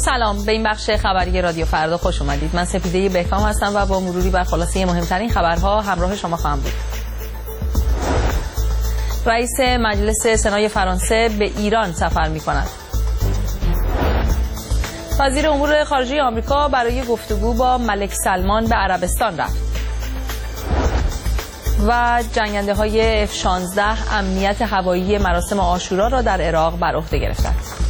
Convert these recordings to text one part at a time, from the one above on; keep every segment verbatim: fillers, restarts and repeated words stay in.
سلام، به این بخش خبری رادیو فردا خوش اومدید. من سپیده بهکام هستم و با مروری بر خلاصه مهمترین خبرها همراه شما خواهم بود. رئیس مجلس سنای فرانسه به ایران سفر می‌کند. وزیر امور خارجه آمریکا برای گفتگو با ملک سلمان به عربستان رفت. و جنگنده های اف شانزده امنیت هوایی مراسم عاشورا را در عراق بر عهده گرفتند.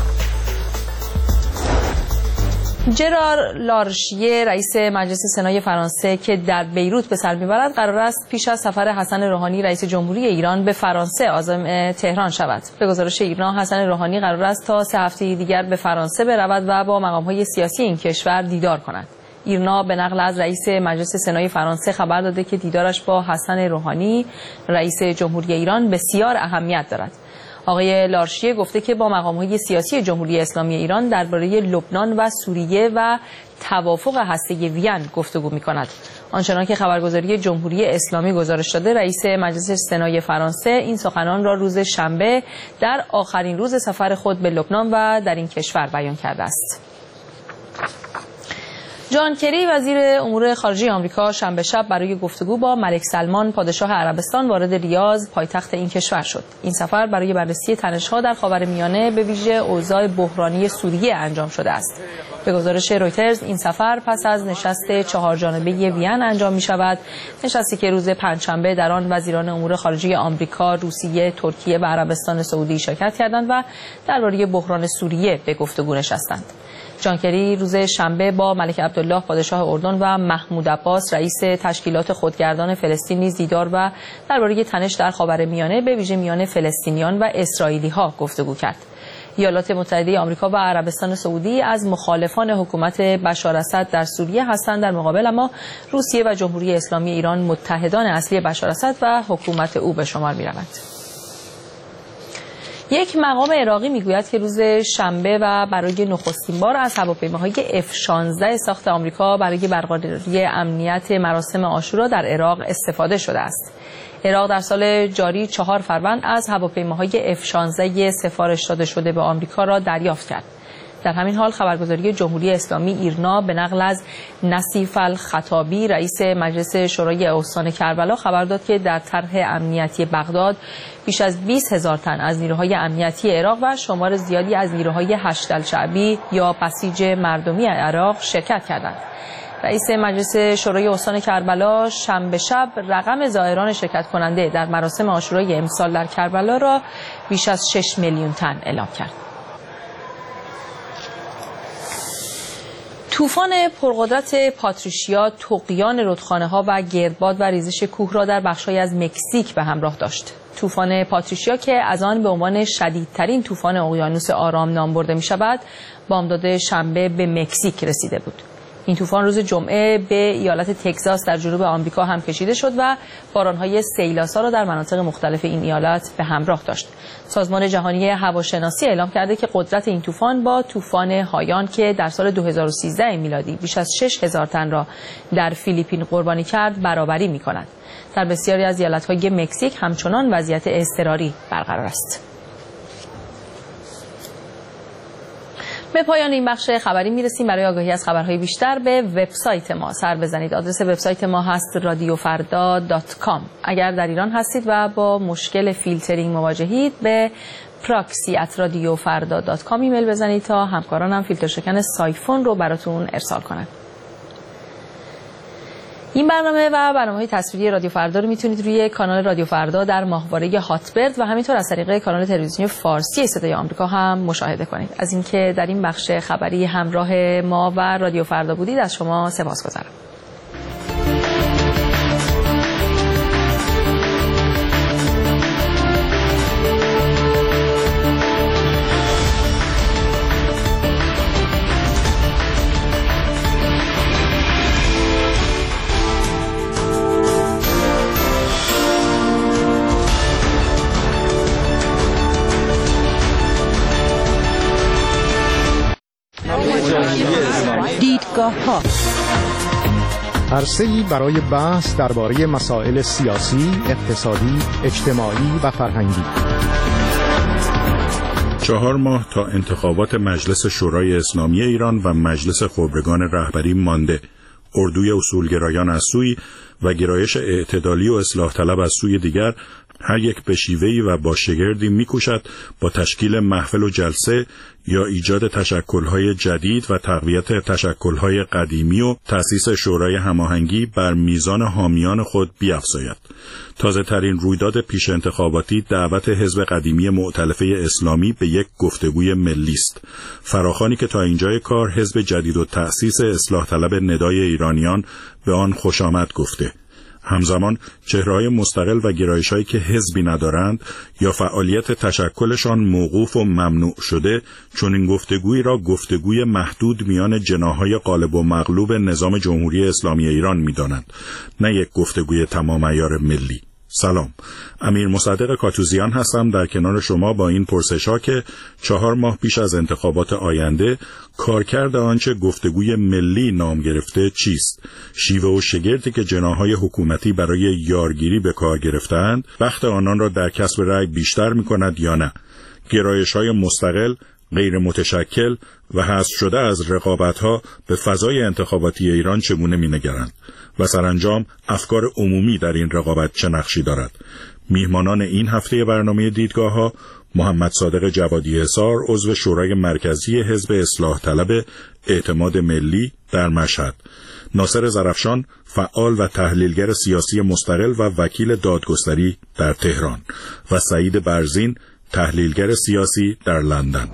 جرار لارشیه رئیس مجلس سنای فرانسه که در بیروت به سر میبرد قرار است پیش از سفر حسن روحانی رئیس جمهوری ایران به فرانسه عازم تهران شود. به گزارش ایرنا حسن روحانی قرار است تا سه هفته دیگر به فرانسه برود و با مقام‌های سیاسی این کشور دیدار کند. ایرنا به نقل از رئیس مجلس سنای فرانسه خبر داده که دیدارش با حسن روحانی رئیس جمهوری ایران بسیار اهمیت دارد. آقای لارشیه گفته که با مقام‌های سیاسی جمهوری اسلامی ایران درباره لبنان و سوریه و توافق هسته‌ای وین گفتگو می‌کند. آنچنان که خبرگزاری جمهوری اسلامی گزارش داده، رئیس مجلس سنای فرانسه این سخنان را روز شنبه در آخرین روز سفر خود به لبنان و در این کشور بیان کرده است. جان کری وزیر امور خارجه آمریکا شنبه شب برای گفتگو با ملک سلمان پادشاه عربستان وارد ریاض پایتخت این کشور شد. این سفر برای بررسی تنش‌ها در خاورمیانه به ویژه اوضاع بحرانی سوریه انجام شده است. به گزارش رویترز این سفر پس از نشست چهار جانبه وین انجام می شود، نشستی که روز پنجشنبه در آن وزیران امور خارجه آمریکا، روسیه، ترکیه و عربستان سعودی شرکت کردند و درباره بحران سوریه به گفتگو نشستند. جان کری روز شنبه با ملک عبدالله پادشاه اردن و محمود عباس رئیس تشکیلات خودگردان فلسطین نیز دیدار و درباره تنش در خاورمیانه به ویژه میان فلسطینیان و اسرائیلی‌ها گفتگو کرد. ایالات متحده آمریکا و عربستان سعودی از مخالفان حکومت بشار اسد در سوریه هستند در مقابل، اما روسیه و جمهوری اسلامی ایران متحدان اصلی بشار اسد و حکومت او به شمار می‌روند. یک مقام عراقی میگوید که روز شنبه و برای نخستین بار از هواپیماهای اف شانزده ساخت آمریکا برای برقراری امنیت مراسم عاشورا در عراق استفاده شده است. عراق در سال جاری چهار فروند از هواپیماهای اف شانزده سفارش داده شده به آمریکا را دریافت کرد. در همین حال خبرگزاری جمهوری اسلامی ایرنا به نقل از نصیف الخطابی رئیس مجلس شورای استان کربلا خبر داد که در طرح امنیتی بغداد بیش از بیست هزار تن از نیروهای امنیتی عراق و شمار زیادی از نیروهای هشت الشعبی یا بسیج مردمی عراق شرکت کردند. رئیس مجلس شورای استان کربلا شنبه شب رقم زائران شرکت کننده در مراسم عاشورای امسال در کربلا را بیش از شش میلیون تن اعلام کرد. طوفان پرقدرت پاتریشیا طغیان رودخانه‌ها و گردباد و ریزش کوه را در بخش‌هایی از مکزیک به همراه داشت. طوفان پاتریشیا که از آن به عنوان شدیدترین طوفان اقیانوس آرام نام برده می‌شود، بامداد شنبه به مکزیک رسیده بود. این طوفان روز جمعه به ایالت تگزاس در جنوب آمریکا هم کشیده شد و باران‌های سیلاسا را در مناطق مختلف این ایالت به همراه داشت. سازمان جهانی هواشناسی اعلام کرده که قدرت این طوفان با طوفان هایان که در سال دو هزار و سیزده میلادی بیش از شش هزار تن را در فیلیپین قربانی کرد برابری می‌کند. در بسیاری از ایالت‌های مکزیک همچنان وضعیت اضطراری برقرار است. به پایان این بخش خبری میرسیم. برای آگاهی از خبرهای بیشتر به وبسایت ما سر بزنید. آدرس وبسایت ما هست رادیو فردا دات کام. اگر در ایران هستید و با مشکل فیلترینگ مواجهید، به پراکسی ات رادیو فردا دات کام ایمیل بزنید تا همکارانم فیلتر شکن سایفون رو براتون ارسال کنند. این برنامه و برنامه‌های تصویری رادیو فردا رو میتونید روی کانال رادیو فردا در ماهواره هاتبرد و همینطور از طریق کانال تلویزیونی فارسی صدای آمریکا هم مشاهده کنید. از اینکه در این بخش خبری همراه ما و رادیو فردا بودید از شما سپاسگزارم. دیدگاه‌ها عرصه‌ای برای بحث درباره مسائل سیاسی، اقتصادی، اجتماعی و فرهنگی. چهار ماه تا انتخابات مجلس شورای اسلامی ایران و مجلس خبرگان رهبری مانده. اردوی اصولگرایان از سوی و گرایش اعتدالی و اصلاح طلب از سوی دیگر هر یک به شیوهی و با شگردی می‌کوشد با تشکیل محفل و جلسه یا ایجاد تشکل‌های جدید و تقویت تشکل‌های قدیمی و تأسیس شورای هماهنگی بر میزان حامیان خود بیفزاید. تازه‌ترین رویداد پیش انتخاباتی دعوت حزب قدیمی مؤتلفه اسلامی به یک گفتگوی ملی است. فراخوانی که تا اینجای کار حزب جدید و تأسیس اصلاح طلب ندای ایرانیان به آن خوش آمد گفته. همزمان چهره‌های مستقل و گرایش‌هایی که حزبی ندارند یا فعالیت تشکلشان موقوف و ممنوع شده، چون این گفتگویی را گفتگوی محدود میان جناح‌های غالب و مغلوب نظام جمهوری اسلامی ایران می‌دانند، نه یک گفتگوی تمام عیار ملی. سلام، امیر مصدق کاتوزیان هستم در کنار شما با این پرسش‌ها که چهار ماه پیش از انتخابات آینده کارکرد آنچه گفتگوی ملی نام گرفته چیست؟ شیوه و شگردی که جناح‌های حکومتی برای یارگیری به کار گرفتند، وقت آنان را در کسب رأی بیشتر می‌کند یا نه؟ گرایش‌های مستقل، غیر متشکل و حذف شده از رقابت‌ها به فضای انتخاباتی ایران چگونه می‌نگرند و سرانجام افکار عمومی در این رقابت چه نقشی دارد؟ میهمانان این هفته برنامه دیدگاه‌ها: محمد صادق جوادی حصار، عضو شورای مرکزی حزب اصلاح طلب اعتماد ملی در مشهد، ناصر زرفشان، فعال و تحلیلگر سیاسی مستقل و وکیل دادگستری در تهران، و سعید برزین، تحلیلگر سیاسی در لندن.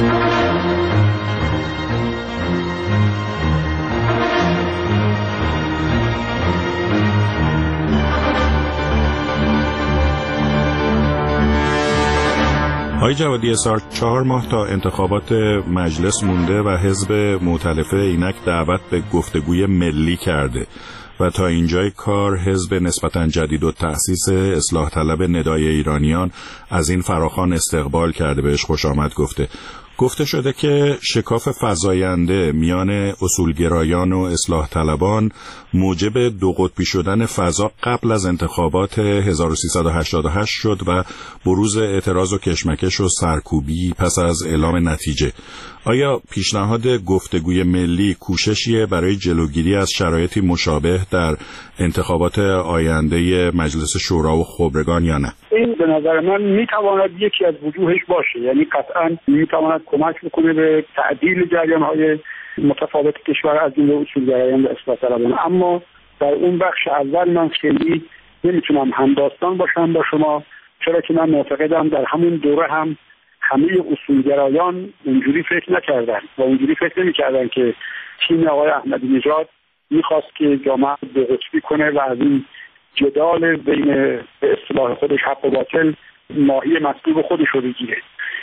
آقای جوادی حصار، چهار ماه تا انتخابات مجلس مونده و حزب مؤتلفه اینک دعوت به گفتگوی ملی کرده و تا اینجای کار حزب نسبتاً جدید و تأسیس اصلاح طلب ندای ایرانیان از این فراخوان استقبال کرده، بهش خوش آمد گفته. گفته شده که شکاف فزاینده میان اصولگرایان و اصلاح طلبان موجب دو قطبی شدن فضا قبل از انتخابات هزار و سیصد و هشتاد و هشت شد و بروز اعتراض و کشمکش و سرکوبی پس از اعلام نتیجه. آیا پیشنهاد گفتگوی ملی کوششیه برای جلوگیری از شرایطی مشابه در انتخابات آینده مجلس شورا و خبرگان یا نه؟ این به نظر من میتواند یکی از وجوهش باشه، یعنی قطعا میتواند کمک بکنه به تعدیل جریان‌های متفاوت کشور از جمله اصولگرایان و اصلاح طلبان. اما در اون بخش اول من خیلی نمیتونم همداستان باشم با شما، چرا که من معتقدم در همون دوره هم همه اصولگرایان اونجوری فکر نکردن و اونجوری فکر نمی‌کردن که تیم آقای احمدی نژاد می‌خواست که جامعه دو قطبی کنه و از این جدال بین به اصطلاح خودش حق و باطل ماهی مطلوب خودش رو بگیره.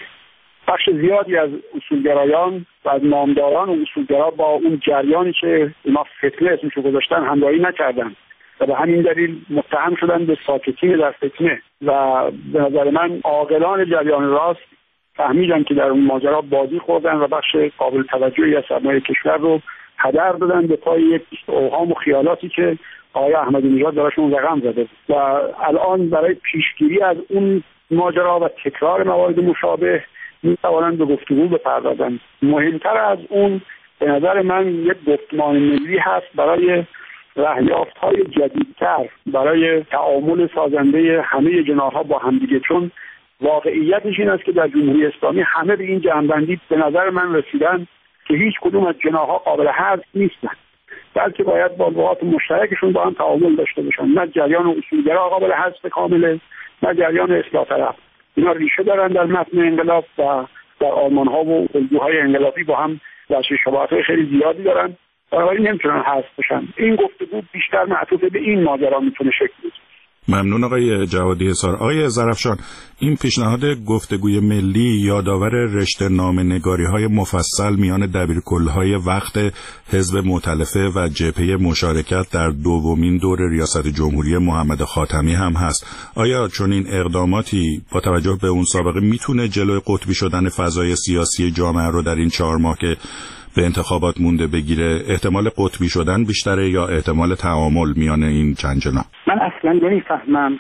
بخش زیادی از اصولگرایان و از نامداران و اصولگرا با اون جریانی که اینا فتنه اسمشو گذاشتن همراهی نکردن و به همین دلیل متهم شدن به ساکتین در فتنه و به نظر من عاقلان جریان راست فهمیدن که در اون ماجرا بازی خوردن و بخش قابل توجهی از سرمایه کشور رو هدر دادن به پای یک اوهام و خیالاتی که آقای احمدی نژاد درشون رقم زده و الان برای پیشگیری از اون ماجرا و تکرار موارد مشابه میتوانند به گفتگو بپردازند. مهمتر از اون به نظر من یک گفتمان ملی هست برای رهیافت‌های جدیدتر، برای تعامل سازنده همه جناح‌ها با همدیگه، چون واقعیتش این است که در جمهوری اسلامی همه به این جمع‌بندی به نظر من رسیدن که هیچ کدوم از جناح‌ها قابل حذف نیستن، بلکه باید با نقاط مشترکشون با هم تعامل داشته باشن. نه جریان اصولگرا قابل حذف کامله، نه جریان اصلاح طلب. اینا ریشه دارن در متن انقلاب و در آرمان‌ها و الگوهای انقلابی با هم در شباهت‌های خیلی زیادی دارن، بنابراین نمیتونن حذف بشن. این گفتگو بیشتر معطوف به این ماجرا میتونه شکل بگیره. ممنون آقای جوادی حصار. آقای زرفشان، این پیشنهاد گفتگوی ملی یادآور رشته نامه‌نگاری‌های مفصل میان دبیرکل‌های وقت حزب مؤتلفه و جبهه مشارکت در دومین دور ریاست جمهوری محمد خاتمی هم هست. آیا چون این اقداماتی با توجه به اون سابقه میتونه جلوی قطبی شدن فضای سیاسی جامعه رو در این چهار ماه که به انتخابات مونده بگیره؟ احتمال قطبی شدن بیشتره یا احتمال تعامل میان این چند جناح؟ من اصلا نمیفهمم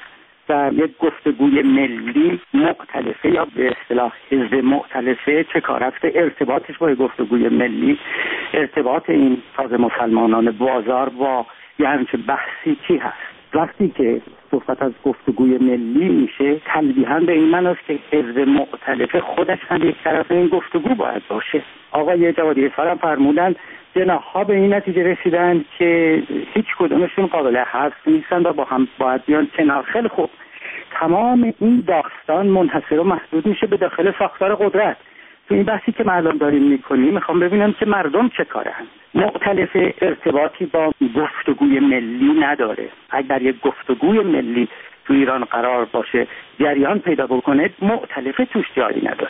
در یک گفتگوی ملی مؤتلفه یا به اصطلاح حزب مؤتلفه چه کار است، ارتباطش با گفتگوی ملی، ارتباط این تازه مسلمانان بازار با یه همچه بحثی چی هست؟ وقتی که صحبت از گفتگوی ملی میشه تلویحاً به این معنی است که حزب مؤتلفه خودش هم یک طرف این گفتگو باید باشه. آقای جوادی اسفر فرمودن جناح‌ها به این نتیجه رسیدن که هیچ کدومشون قابل حذف نیستن و با هم باید بیان کنار. خیلی خوب، تمام این داستان منحصر و محدود میشه به داخل ساختار قدرت. تو این بحثی که مردم داریم میکنیم میخوام ببینم که مردم چه کارن. مؤتلف ارتباطی با گفتگوی ملی نداره. اگر یک گفتگوی ملی تو ایران قرار باشه جریان پیدا بکنه، مؤتلف توش جایی نداره.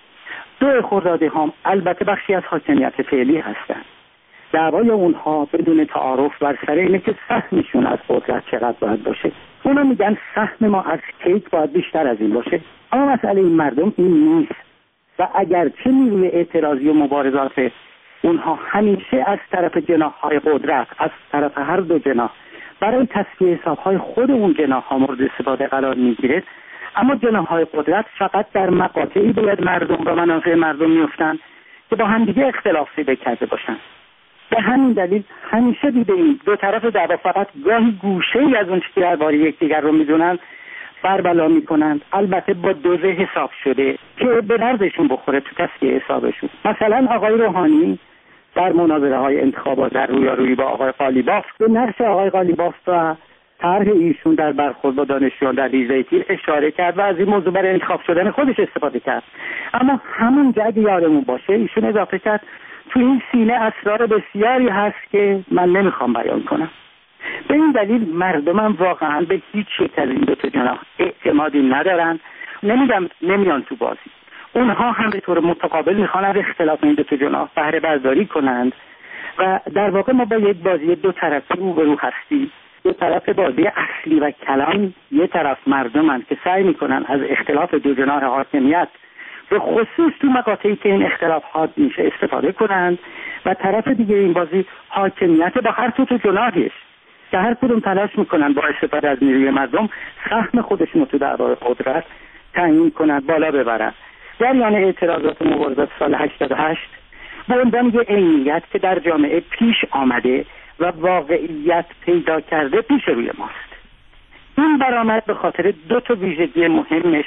دو خرداده هم البته بخشی از حاکمیت فعلی هستن. دعوای اونها بدون تعارف بر سر اینه که سهمشون از قدرت چقدر باید باشه. اونا میگن سهم ما از کیک باید بیشتر از این باشه. اما مسئله این مردم این نیست و اگرچه نیروی اعتراضی و مبارزات اونها همیشه از طرف جناح‌های قدرت، از طرف هر دو جناح برای تصفیه حساب‌های خود اون جناح‌ها مورد استفاده قرار میگیره، اما جناح‌های قدرت فقط در مقاطعی باید مردم و منافع مردم میفتن که با هم دیگه اختلاف پیدا کرده باشن. به همین دلیل همیشه دیدیم دو طرف دعوا فقط گاهی گوشه‌ای از اون چیزی درباره یکدیگر رو میدونن بربلا میکنند، البته با دوزه حساب شده که به دردشون بخوره تو تصفیه حسابشون. مثلا آقای روحانی در مناظره های انتخابات در رویارویی با آقای قالیباف به نقش آقای قالیباف و طرح ایشون در برخورد با دانشجویان در ریزه تیر اشاره کرد و از این موضوع برای انتخاب شدن خودش استفاده کرد. اما همون جا اگه یادمون باشه ایشون اضافه کرد تو این سینه اسرار بسیاری هست که من نمیخوام بیان کنم. به این دلیل مردمم واقعا به هیچ یک از این دو تا جناح اعتمادی ندارن. نمیدم نمیان تو بازی. اونها هم به طور متقابل میخوان از اختلاف این دو تا جناح بهره برداری کنند و در واقع ما با یک بازی دو طرفه روبرو هستیم. دو طرف بازی اصلی و کلان، یه طرف مردمن که سعی میکنن از اختلاف دو جناح حاکمیت به خصوص تو مقاطعی که این اختلاف حاد میشه استفاده کنند و طرف دیگه این بازی حاکمیت با هر تو تو جناحش که هر کدوم تلاش میکنن با استفاده از نیروی مردم سهم خودشون رو تو دعوای قدرت تعیین کنند، بالا ببرند. جریان اعتراضات و مبارزات سال هشتاد و هشت به عنوان یه عینیت که در جامعه پیش آمده و واقعیت پیدا کرده پیش روی ماست. این برآمد به خاطر دو تا ویژگی مهمش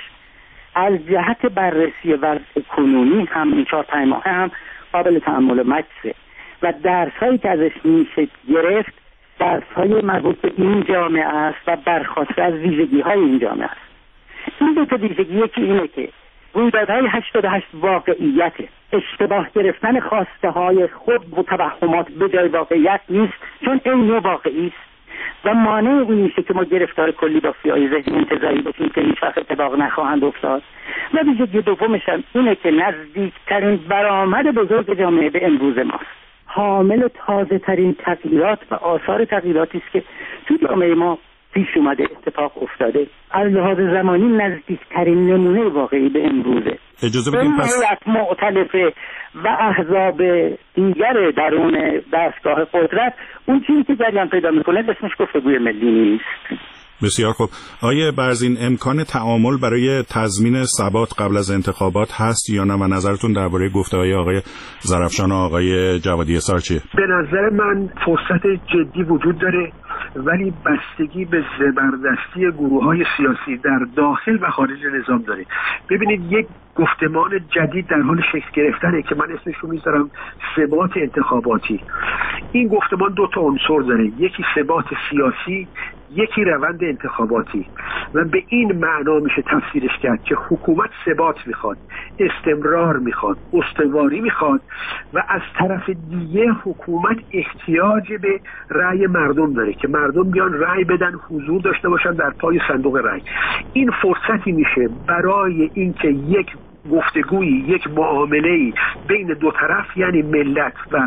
از جهت بررسی وضع کنونی هم این چهار پنج ماه هم قابل تأمل و مکسه و درسایی که ازش میشه گرفت درس‌های مربوط به این جامعه است و برخواسته از ویژگی‌های این جامعه است. این دو تا ویژگی یکی اینه که رویدادهای هشتاد و هشت واقعیته. اشتباه گرفتن خواسته های خود و توهمات به جای واقعیت نیست، چون این نوع واقعی است و مانع این میشه که ما گرفتار کلی با سیاهی ذهنی انتزاعی باشیم که هیچ وقت اتفاق نخواهند افتاد. و ویژگی دومش هم اینه که نزدیکترین برآمد بزرگ جامعه به امروز ماست، حامل تازه ترین تغییرات و آثار تغییراتی است که تو جامعه ما پیش اومده، اتفاق افتاده. از لحاظ زمانی نزدیکترین نمونه واقعی به امروزه. اجازه بدیم پس مؤتلفه و احزاب دیگر درون دستگاه قدرت اون چیزی که جریان پیدا میکنه اسمش گفتگوی ملی نیست. بسیار خوب. آیه برزین، امکان تعامل برای تضمین ثبات قبل از انتخابات هست یا نه و نظرتون درباره گفته‌های آقای زرافشان و آقای جوادی اسار چیه؟ به نظر من فرصت جدی وجود داره، ولی بستگی به زبردستی گروه‌های سیاسی در داخل و خارج نظام داره. ببینید یک گفتمان جدید در حال شکل گرفتنه که من اسمش رو میذارم ثبات انتخاباتی. این گفتمان دو تا عنصر داره، یکی ثبات سیاسی، یکی روند انتخاباتی و به این معنا میشه تفسیرش کرد که حکومت ثبات میخواد، استمرار میخواد، استواری میخواد و از طرف دیگه حکومت احتیاج به رأی مردم داره که مردم بیان رأی بدن، حضور داشته باشن در پای صندوق رأی. این فرصتی میشه برای اینکه یک گفتگویی، یک معامله‌ای بین دو طرف یعنی ملت و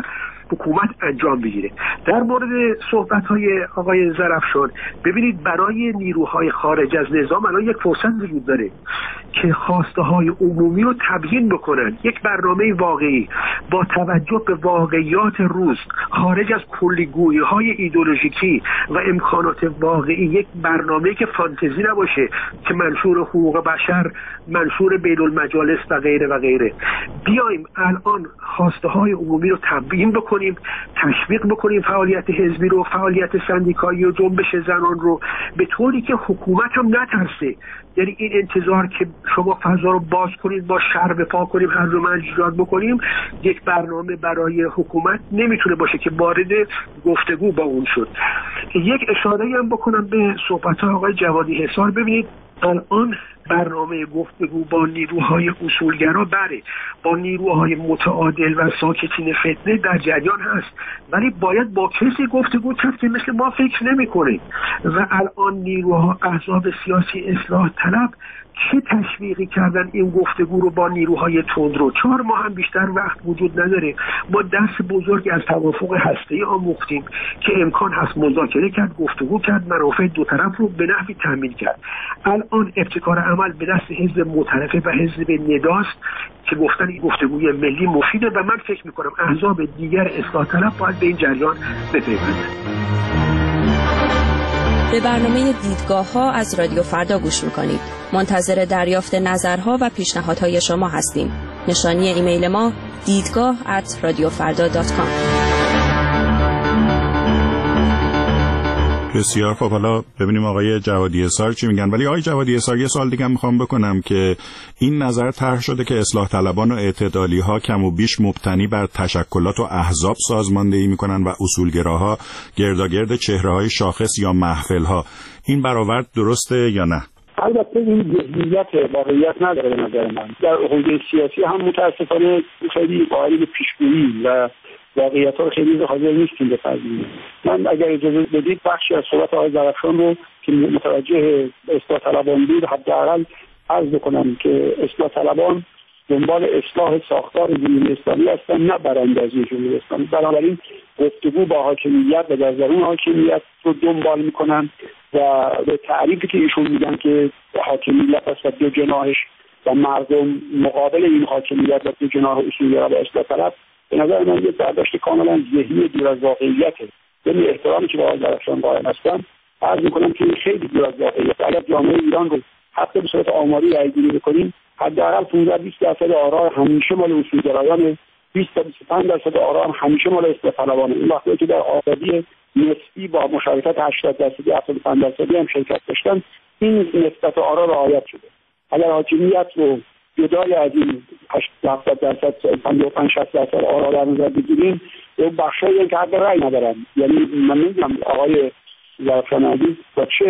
حکومت انجام بگیره. در مورد صحبت‌های آقای ظرفشان، ببینید برای نیروهای خارج از نظام الان یک فرصت وجود داره که خواسته‌های عمومی رو تبیین بکنن. یک برنامه واقعی با توجه به واقعیات روز، خارج از کلی‌گویی‌های ایدئولوژیکی و امکانات واقعی، یک برنامه که فانتزی نباشه، که منشور حقوق بشر، منشور بین المجالس و غیره و غیره. بیایم الان خواسته های عمومی رو تبیین بکنیم، تشویق بکنیم فعالیت حزبی رو، فعالیت سندیکایی و جنبش زنان رو، به طوری که حکومت هم نترسه. یعنی این انتظار که شما فضا رو باز کنید، با شر بپا کنیم، هر رو من ایجاد بکنیم، یک برنامه برای حکومت نمیتونه باشه که وارد گفتگو با اون شد. یک اشاره‌ای هم بکنم به صحبت‌های آقای جوادی حصار. ببینید الان برنامه گفتگو با نیروهای اصولگرا بره، با نیروهای متعادل و ساکتین فتنه در جریان هست، ولی باید با کسی گفتگو کرد که مثل ما فکر نمی‌کنه. و الان نیروها، احزاب سیاسی اصلاح طلب چه تشویقی کردن این گفتگو رو با نیروهای تندرو. چهار ماه هم بیشتر وقت وجود نداره. ما درس بزرگی از توافق هسته‌ای آموختیم که امکان هست مذاکره کرد، گفتگو کرد، منافع دو طرف رو به نحوی تامین کرد. الان ابتکار عمل به دست حزب معترفه و حزب نداست که گفتن این گفتگوی ملی مفیده و من فکر می‌کنم احزاب دیگر اصلاح طلب باید به این جریان بپیوندند. به برنامه دیدگاه ها از رادیو فردا گوش میکنید. منتظر دریافت نظرها و پیشنهادهای شما هستیم. نشانی ایمیل ما دیدگاه ات رادیو فردا دات کام. بسیار خب، حالا ببینیم آقای جوادی حصار چی میگن. ولی آقای جوادی حصار یه سوال دیگه میخوام بکنم که این نظر طرح شده که اصلاح طلبان و اعتدالی ها کم و بیش مبتنی بر تشکلات و احزاب سازماندهی میکنن و اصولگراها گرداگرد چهره های شاخص یا محفل ها. این برآورد درسته یا نه؟ البته این ذهنیت واقعیت نداره به نظر من. در حوزه سیاسی هم متاسفانه خیلی قائل به پیشگویی و واقعیت‌ها رو خیلی حاضر نیستیم بپذیریم. من اگر اجازه بدید بخشی از صحبت آقای ظرفشان رو که متوجه اصلاح طلبان بود حداقل عرض بکنم که اصلاح طلبان دنبال اصلاح ساختار جمهوری اسلامی هستن، نه براندازی جمهوری اسلامی. بنابراین گفتگو با حاکمیت و در درون حاکمیت رو دنبال میکنن و به تعریفی که ایشون میگن که حاکمیت است و دو جناحش و مردم مقابل این حاکمیت و دو جناح اصولگرا و اصلاح طلب، به نظر من یه برداشت کاملا ذهنی دور از واقعیته. یعنی احترامی که با آقای ظرفشان قائل هستم، عرض میکنم که خیلی دور از واقعیت. اگر جامعه ایران رو حتی به صورت آماری رأی‌گیری بکنیم، حداقل پانزده بیست درصد آرا همیشه مال اصولگرایان، بیست تا بیست و پنج درصد آرا همیشه مال اصلاح طلبانه. این وقتی که در آزادی نسبی با مشارکت هشتاد درصدی هفتاد و پنج درصدی هم شرکت داشتن، این نسبت آرا رعایت شده. اگر حاکمیت رو جدای از این هشتاد درصد پنجاه و پنج شصت درصد آرا در نظر بگیریم، اون بخشایی که حد رأی ندارن. یعنی من نمیدونم آقای ظرفشان عزیز با چه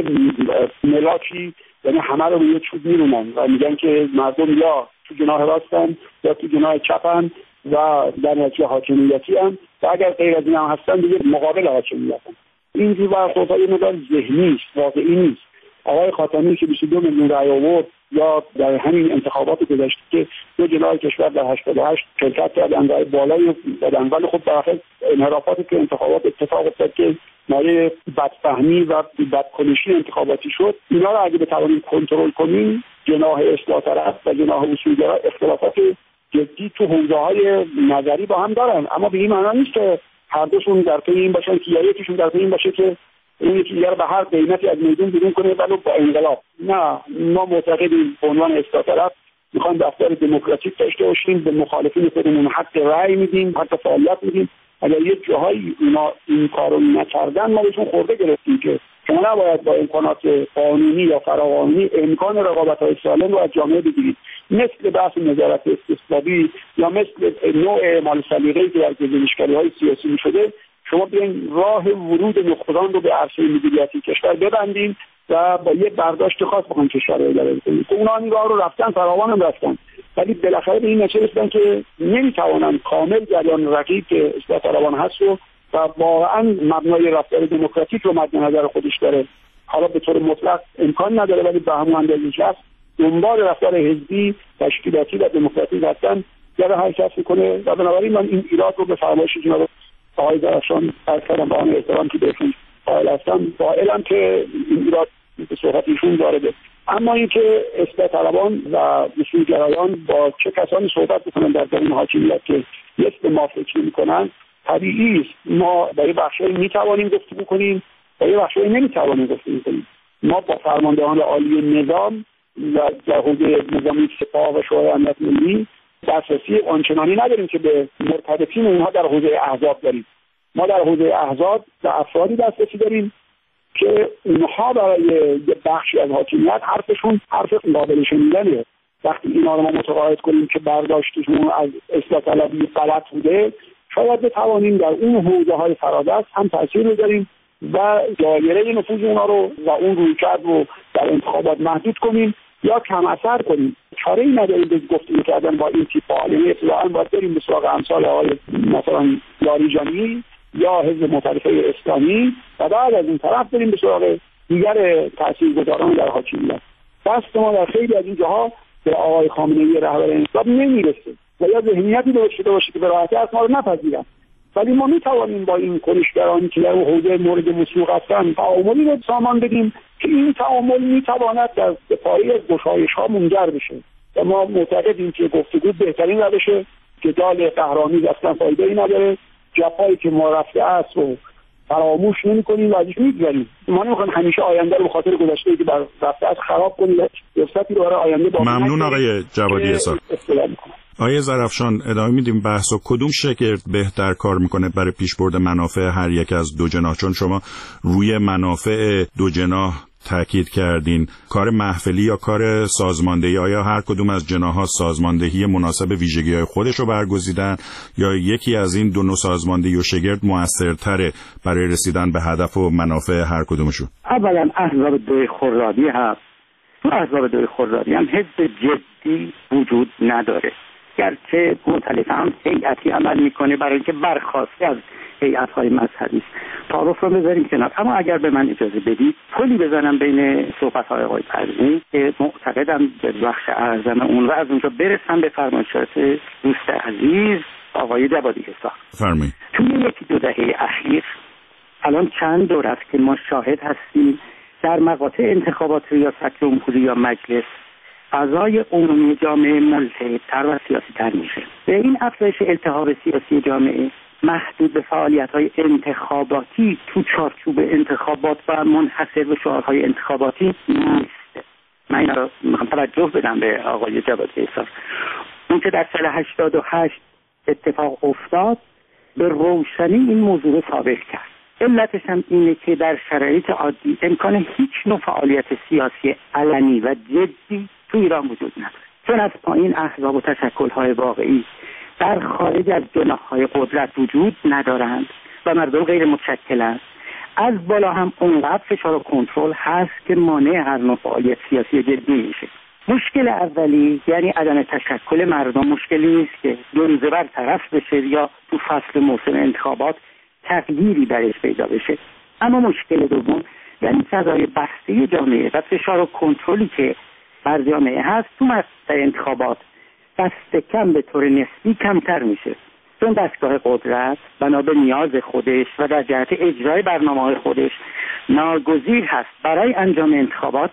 ملاکی، یعنی همه رو به یه چوب میرونن و میگن که مردم یا تو جناح راستن یا تو جناح چپن و در نتیجه حاکمیتی هم، و اگر غیر از این هم هستن دیگه مقابل حاکمیت هم. اینجور برخوردها یه مقدار ذهنی است، واقعی نیست. آقای خاتمی که بیست و دو میلیون رأی آورد، یا در همین انتخابات گذشته که دو جناح کشور در هشتاد و هشت شرکت کردن، رأی بالایی دادن، ولی خب در آخر انحرافاتی که انتخابات اتفاق افتاد که مایه بدفهمی و بدکنشی انتخاباتی شد، اینا رو اگه بتوانیم کنترل کنیم، جناح اصلاح طلب و جناح اصولگرا اختلافات جدی تو حوزه‌های نظری با هم دارن، اما به این معنی نیست که هر دوشون در پی این باشن که یا یکیشون در پی این باشه که اون یکی دیگر به هر قیمتی از میدون بیرون کنه ولو با انقلاب. نه، ما معتقدیم به عنوان اصلاح طلب میخوان دفتر دموکراتیک داشته باشیم، به مخالفین خودمون حق رأی میدیم، حق فعالیت میدیم. اگر یه جاهایی اینا این کارو نکردن، ما بهشون خورده گرفتیم که شما نباید با امکانات قانونی یا فراقانونی امکان رقابت‌های سالم رو از جامعه بگیرید. مثل بحث نظارت استصوابی یا مثل نوع اعمال سلیقه‌ای که در گزینشگری‌های سیاسی می‌شده، شما بیاین راه ورود نخبگان رو به عرصه مدیریتی کشور ببندین و با یه برداشت خاص بخواین کشور رو اداره کنید. اونا این راه رو رفتن، فراوان هم رفتن، ولی بالاخره به این نتیجه رسیدن که نمیتوانن کامل جریان رقیب که اصلاح طلبان هست رو و واقعا مبنای رفتار دموکراتیک رو مد نظر خودش داره، حالا به طور مطلق امکان نداره، ولی به همون اندازه که هست دنبال رفتار حزبی، تشکیلاتی و دموکراتیک هستن، در حرکت میکنه. و بنابراین من این ایراد رو به فرمایش جناب آقای درخشان از کردم با آن احترام که بهشون قائل هستم، قائلم که این ایراد به صحبت ایشون وارده. اما اینکه اصلاح طلبان و اصولگرایان با چه کسانی صحبت بکنن در درون حاکمیت که مثل ما فکر میکنن طبیعی است. ما با یه بخشی میتوانیم گفتگو کنیم، با یه بخشی نمیتوانیم گفتگو کنیم. ما با فرماندهان عالی نظام و در حوزه نظامی سپاه و شورای امنیت ملی دسترسی آنچنانی نداریم که به مرتبطین اونها در حوزه احزاب داریم. ما در حوزه احزاب به افرادی دسترسی داریم که اونها برای یه بخشی از حاکمیت حرفشون حرف قابل شنیدنه. وقتی اینا رو ما متقاعد کنیم که برداشتشون از اصلاح طلبی غلط بوده، شاید بتوانیم در اون حوزه های فرادست هم تاثیر بذاریم و دایره نفوذ اونها رو و اون رویکرد رو در انتخابات محدود کنیم یا کم اثر کنیم. چاره‌ای نداریم به گفتگو کردن با این تیپ فعالیت. اطلاعاً باید بریم به سراغ امثال آقای مثلا لاریجانی یا حزب مختلفه اسلامی و بعد از این طرف بریم به سراغ دیگر تاثیرگذاران در حاکمیت. دست ما در خیلی از این جاها به آقای خامنه‌ای رهبر انقلاب نمیرسه و یا ذهنیتی درست شده باشه که به راحتی از ما رو نپذیرن. ولی ما میتوانیم با این کنشگرانی که در حوزه مورد وثوق هستن تعاملی رو سامان بدیم که این تعامل میتواند در پای از گشایش‌ها منجر بشه. و ما معتقدیم که گفتگو بهترین روشه، جدال قهرآمیز اصلا فایده‌ای نداره. جفایی که ما رفته است رو فراموش نمی‌کنیم و ازش می‌گذریم. ما نمی‌خوایم همیشه آینده رو به خاطر گذشته‌ای که بر رفته است خراب کنیم. فرصتی رو برای آینده باقی نکنیم. ممنون آقای جوادی اسحاق. آقای زرافشان، ادامه میدیم بحث و کدوم شگرد بهتر کار میکنه برای پیشبرد منافع هر یک از دو جناح؟ چون شما روی منافع دو جناح تاکید کردین، کار محفلی یا کار سازماندهی؟ آیا هر کدوم از جناح‌ها سازماندهی مناسب ویژگی‌های خودش رو برگزیدن یا یکی از این دو نوع سازماندهی و شگرد موثرتره برای رسیدن به هدف و منافع هر کدومشون؟ اولا احزاب دوی خردادی هست. تو احزاب دوی خردادی هم حزب جدی وجود نداره، گرچه مختلف هم هیئتی عمل میکنه برای اینکه برخواسته از هیئت‌های مذهبی است. تعارف رو بذاریم کنار. اما اگر به من اجازه بدید پلی بزنم بین صحبت‌های آقای پروین که معتقدم به بخش اعظم اون و از اونجا برسم به فرمایشات دوست عزیز آقای جوادی اسحاق. فرمایید. توی یکی دو دهه اخیر الان چند دور است که ما شاهد هستیم در مقاطع انتخابات ریاست جمهوری یا مجلس فضای عمومی جامعه ملتهب‌تر و سیاسی‌تر میشه. به این افزایش التهاب سیاسی جامعه محدود به فعالیت‌های انتخاباتی تو چارچوب انتخابات و منحصر به شعارهای انتخاباتی نیست. من این رو میخوام توجه بدم به آقای جوادی اسحاق. اون که در سال هشتاد و هشت اتفاق افتاد به روشنی این موضوع ثابت کرد. علتش هم اینه که در شرایط عادی امکان هیچ نوع فعالیت سیاسی علنی و جدی تو ایران وجود نداره، چون از پایین احزاب و تشکل‌های واقعی در خارج از جناح‌های قدرت وجود ندارند و مردم غیر متشکلند. از بالا هم اونقدر فشار و کنترل هست که مانع هر نوع فعالیت سیاسی جدی میشه. مشکل اولی یعنی عدم تشکل مردم مشکلی نیست که دو روزه برطرف بشه یا تو فصل موسم انتخابات تغییری درش پیدا بشه. اما مشکل دوم یعنی فضای بسته جامعه و فشار و کنترلی که بر جامعه هست تو مقطع انتخابات دست کم به طور نسبی کمتر میشه، چون دستگاه قدرت بنا به نیاز خودش و در جهت اجرای برنامه‌های خودش ناگزیر هست برای انجام انتخابات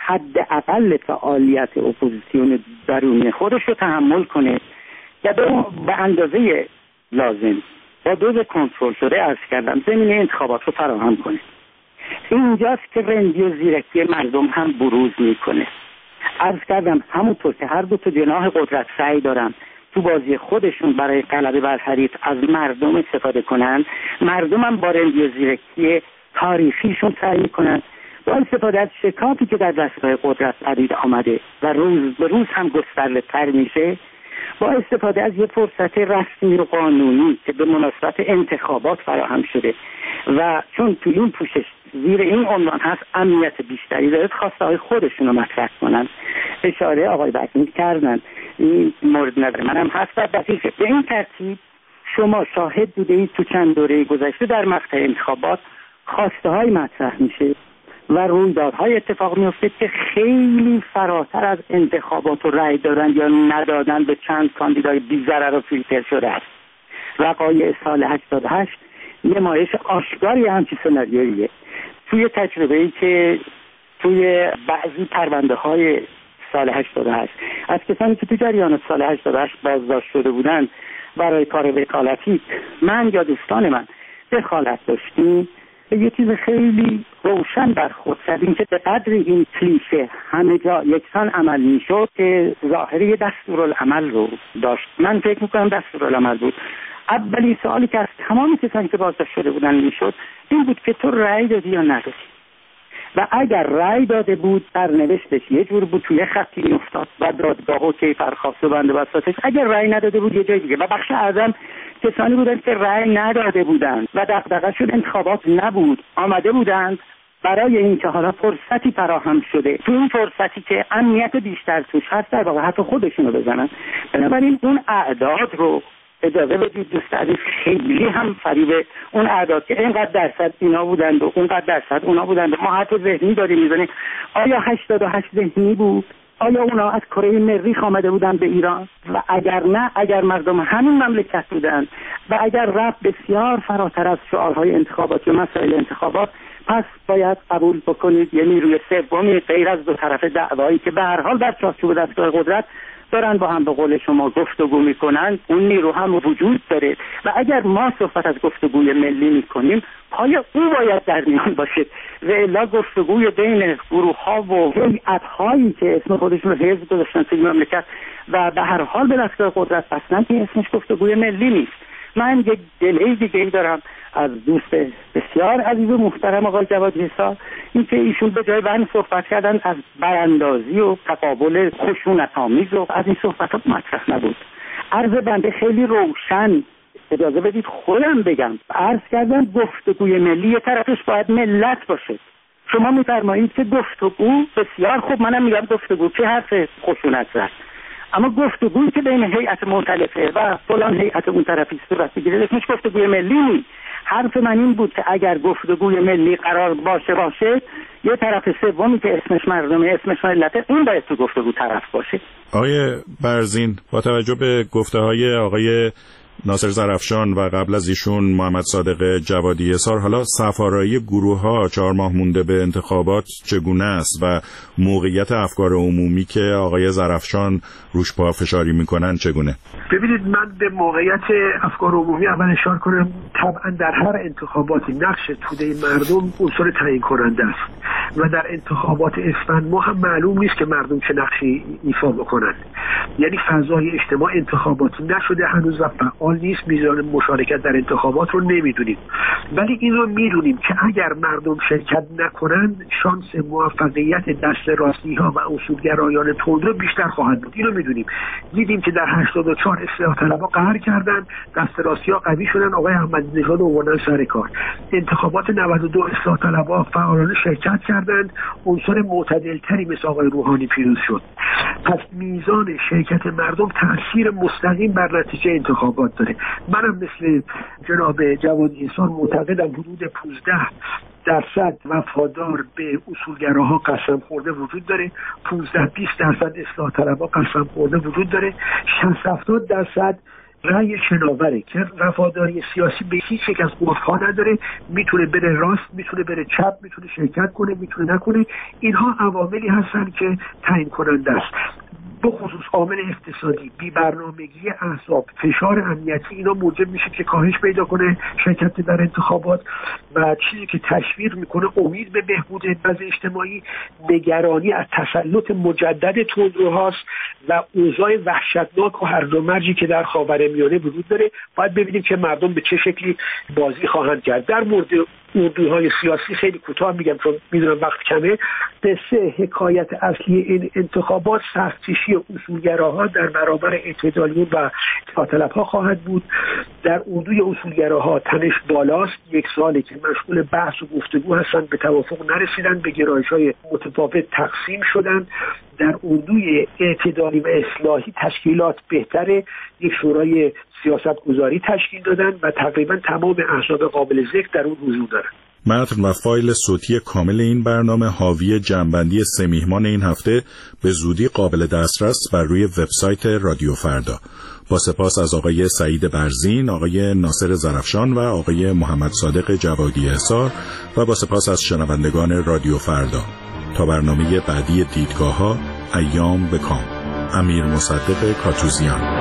حداقل فعالیت اپوزیسیون درونی خودش رو تحمل کنه و به اندازه لازم با دوز کنترل شده عرض کردم زمینه انتخابات رو فراهم کنه. اینجاست که رندی و زیرکی مردم هم بروز میکنه. عرض کردم همونطور که هر دو تا جناح قدرت سعی دارن تو بازی خودشون برای غلبه بر حریف از مردم استفاده کنن، مردم هم با رندی و زیرکی تاریخیشون سعی میکنن با استفاده از شکافی که در دستگاه قدرت پدید آمده و روز به روز هم گسترده تر میشه، با استفاده از یه فرصت رسمی و قانونی که به مناسبت انتخابات فراهم شده و چون تو این پوشش زیر این عنوان هست امنیت بیشتری داره، خواسته های خودشون رو مطرح کنن. اشاره آقای بکین کردن، این مورد نظر منم هست و دقیقه. به این ترتیب شما شاهد بوده اید تو چند دوره گذشته در مقطع انتخابات خواسته های مطرح میشه و رویدادهای اتفاق میفته که خیلی فراتر از انتخابات و رأی دادن یا ندادن به چند کاندیدای بی ضرر و فیلتر شده است. وقایع سال هشتاد و هشت نمایش آشکاری همچین سناریویه. توی تجربه‌ای که توی بعضی پرونده های سال هشتاد و هشت از کسانی که تو جریان سال هشتاد و هشت بازداشت شده بودن برای کار وکالتی، من یا دوستان من دخالت داشتیم، یه چیز خیلی روشن برخورد کردیم که به قدر این کلیشه همه جا یکسان عمل میشد که ظاهری دستورالعمل رو داشت. من فکر میکنم دستورالعمل بود. اولین سوالی که از تمام کسانی که بازداشت شده بودن میشد این بود که تو رأی دادی یا ندادی، و اگر رأی داده بود سرنوشتش یه جور بود، توی خطی میافتاد و دادگاه و کیفرخواست و بنده بساطش. اگر رأی نداده بود یه جای دیگه. و بخش اعظم کسانی بودن که رأی نداده بودند و دغدغه‌شون انتخابات نبود، آمده بودند برای اینکه حالا فرصتی فراهم شده، تو این فرصتی که امنیت بیشتر توش هست در واقع حتی خودشونو بزنن. بنابراین اون اعداد رو اجازه بدید دوست عزیز، خیلی هم فریب اون اعداد که اینقدر درصد اینا بودند و اونقدر درصد اونا بودند، ما حتی ذهنی داریم میزنیم. آیا هشتاد و هشت ذهنی بود؟ آیا اونا از کره مریخ آمده بودن به ایران؟ و اگر نه، اگر مردم همین مملکت بودن و اگر رفت بسیار فراتر از شعارهای انتخاباتی و مسائل انتخابات، پس باید قبول بکنید یه نیروی سومی غیر از دو طرف دعوایی که به هر حال در چارچوب دستگاه قدرت دارن با هم به قول شما گفتگو میکنن، اون نیرو هم وجود داره. و اگر ما صحبت از گفتگوی ملی میکنیم، پای او باید در میان باشه، و الا گفتگوی بین گروه ها و هیئت هایی که اسم خودشون رو حزب گذاشتن توی مملکت و به هر حال به دستگاه قدرت بستن، که اسمش گفتگوی ملی نیست. من یک دلیل دیگه دارم از دوست بسیار عزیز و محترم آقای جواد نثار، این که ایشون به جای من صحبت کردن از براندازی و تقابل خشونت‌آمیز و از این صحبتات مطرح نبود. عرض بنده خیلی روشن، اجازه بدید خودم بگم، عرض کردن گفتگوی ملی یه طرفش باید ملت باشه. شما می‌فرمایید که گفتگو بسیار خوب، منم میگم گفتگو که حرف خشونت زد، اما گفتگویی که بین هیئت مؤتلفه و فلان هیئت اون طرفی صورت بگیره اسمش گفتگوی ملی نیست. حرف من این بود که اگر گفتگوی ملی قرار باشه باشه یه طرف سومی که اسمش مردمه، اسمش ملته، اون باید تو گفتگو طرف باشه. آقای برزین، با توجه به گفته‌های آقای ناصر ظرفشان و قبل از ایشون محمد صادق جوادی اظهار، حالا صف‌آرایی گروه‌ها چهار ماه مونده به انتخابات چگونه است و موقعیت افکار عمومی که آقای ظرفشان روش پافشاری میکنن چگونه؟ ببینید، من به موقعیت افکار عمومی اول اشاره کنم. طبعا در هر انتخاباتی نقش توده مردم عنصر تعیین کننده است و در انتخابات اسفند ما هم معلوم نیست که مردم چه نقشی ایفا بکنن. یعنی فضای اجتماع انتخاباتی نشده هنوز و فعال نیست، میزان مشارکت در انتخابات رو نمیدونیم، ولی این رو میدونیم که اگر مردم شرکت نکنن شانس موفقیت دست راستی ها و اصولگرایان تندرو بیشتر خواهد بود. این رو میدونیم. دیدیم که در هشتاد و چهار اصلاح طلبها قهر کردن، دست راستی ها قوی شدن، آقای احمدی نژاد رو آوردن سر کار. انتخابات نود و دو اصلاح طلبها فعالانه شرکت کردند، عنصر معتدلتری مثل آقای روحانی پیروز شد. پس میزان شرکت مردم تاثیر مستقیم بر نتیجه انتخابات داره. منم مثل جناب جواد نثار معتقدم حدود پانزده درصد وفادار به اصولگراها قسم خورده وجود داره، پانزده بیست درصد اصلاح طلبها قسم خورده وجود داره، شصت هفتاد درصد رأی شناوره که وفاداری سیاسی به هیچ یک از قطب‌ها نداره، میتونه بره راست، میتونه بره چپ، میتونه شرکت کنه، میتونه نکنه. اینها عواملی هستن که تعیین کننده است. به خصوص عامل اقتصادی، بی برنامگی احزاب، فشار امنیتی، اینا موجب میشه که کاهش پیدا کنه شرکت در انتخابات و چیزی که تشویق میکنه امید به بهبود وضع اجتماعی، نگرانی از تسلط مجدد تندروهاست و اوضاع وحشتناک و هرج و مرجی که در خاورمیانه وجود داره. باید ببینیم که مردم به چه شکلی بازی خواهند کرد. در مورد اردوهای سیاسی خیلی کوتاه میگم چون میدونم وقت کمه. قصه حکایت اصلی این انتخابات سخت‌کشی اصولگراها در برابر اعتدالیون و اصلاح طلبها خواهد بود. در اردوی اصولگراها تنش بالاست، یک ساله که مشغول بحث و گفتگو هستن، به توافق نرسیدن، به گرایش‌های متفاوت تقسیم شدن. در اردوی اعتدالی و اصلاحی تشکیلات بهتره، یک شورای سیاست گذاری تشکیل دادن و تقریبا تمام احزاب قابل ذکر در اون حضور دارن. متن و فایل صوتی کامل این برنامه حاوی جمع‌بندی سه میهمان این هفته به زودی قابل دسترس بر روی وبسایت رادیو فردا. با سپاس از آقای سعید برزین، آقای ناصر زرفشان و آقای محمد صادق جوادی احصار و با سپاس از شنوندگان رادیو فردا. تا برنامه بعدی دیدگاه‌ها، ایام بکام. امیر مصدق کاتوزیان.